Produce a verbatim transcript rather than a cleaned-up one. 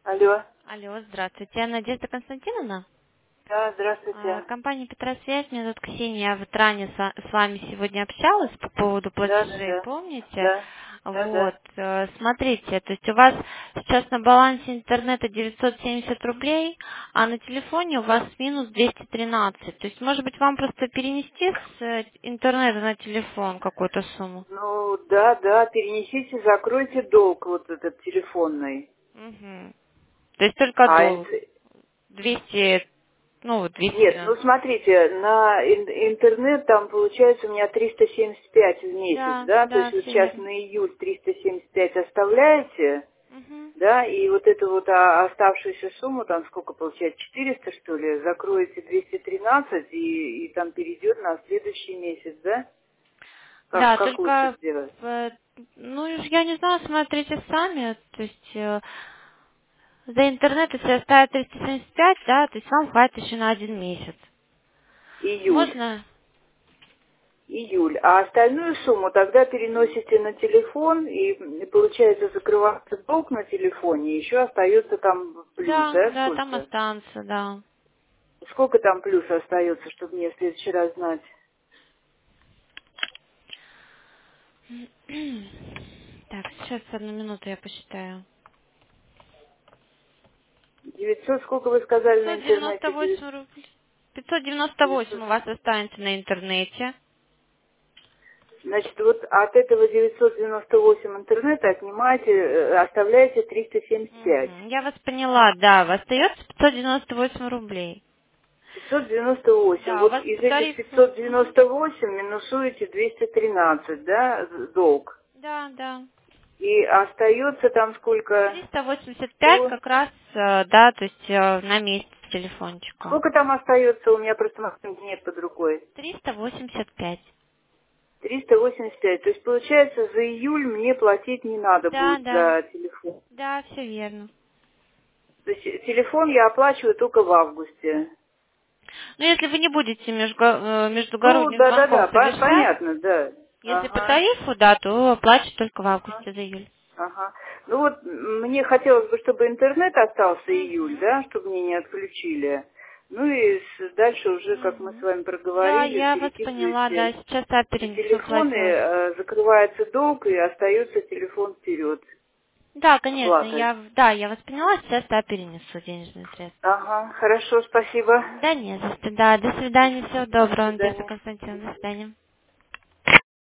Алло. Алло, здравствуйте. Надежда Константиновна? Да, А, здравствуйте. Компания Петросвязь, меня зовут Ксения. Я вот ранее с с вами сегодня общалась по поводу Да, да, платежей, да. помните? Да, да, Вот, да. э, смотрите, то есть у вас сейчас на балансе интернета девятьсот семьдесят рублей, а на телефоне у вас минус двести тринадцать. То есть, может быть, вам просто перенести с э, интернета на телефон какую-то сумму? Ну, да, да, перенесите, закройте долг вот этот телефонный. Мгм. То есть только А долг. ин- двести, ну, вот двести нет, ну тринадцать. смотрите, на ин- интернет там получается у меня триста семьдесят пять в месяц, Да, да, то есть да, вот все сейчас верно. на июль триста семьдесят пять оставляете, Мгм. да, и вот эту вот а, оставшуюся сумму, там сколько получается, четыреста что ли, закроете двести тринадцать и, и там перейдет на следующий месяц, да? Как, Да, как лучше только, сделать? э, ну, я не знаю, смотрите сами, то есть э, за интернет, если оставить триста семьдесят пять, да, то есть вам хватит еще на один месяц. Июль. Можно? Июль. А остальную сумму тогда переносите на телефон, и, и получается закрывается долг на телефоне, и еще остается там плюс, Да, да, да, там сколько? останутся, да. Сколько там плюс остается, чтобы мне в следующий раз знать? Так, сейчас одну минуту я посчитаю. девятьсот, сколько вы сказали на пятьсот девяносто интернете? девятьсот. восемь рублей. пятьсот девяносто восемь девятьсот. у вас останется на интернете. Значит, вот от этого девятьсот девяносто восемь интернета отнимаете, э, оставляете триста семьдесят пять. Мгм. Я вас поняла, да, остается пятьсот девяносто восемь рублей. пятьсот девяносто восемь. Да, у Вот вас из по этих тарифу. пятьсот Мгм. девяносто восемь минусуете двести тринадцать, да, долг. Да, да. И остается там сколько? триста восемьдесят пять сто. как раз, э, да, то есть э, на месяц телефончику. Сколько там остается? У меня просто машинки нет под рукой. триста восемьдесят пять. триста восемьдесят пять. То есть получается за июль мне платить не надо Да, будет да. за телефон. Да, все верно. То есть телефон я оплачиваю только в августе. Но если вы не будете межго- э, Ну, междугородних звонков да-да-да, по- совершать, понятно, да. если по Ага. тарифу, да, то оплачивать только в Ага. августе за июль. Ага. Ну вот м, мне хотелось бы, чтобы интернет остался июль, Угу. да, чтобы мне не отключили. Ну и с- дальше уже, как мы с Угу. вами Да, проговорили, я вас поняла, да, перекидываете сейчас я на перенесу телефоны, платеж. э, закрывается долг и остается телефон вперед. Да, конечно, Оплата. я, да, я вас поняла, сейчас я перенесу денежные средства. Ага, хорошо, спасибо. Да не за что, да, до свидания, всего До доброго, Надежда свидания. Константиновна, до свидания.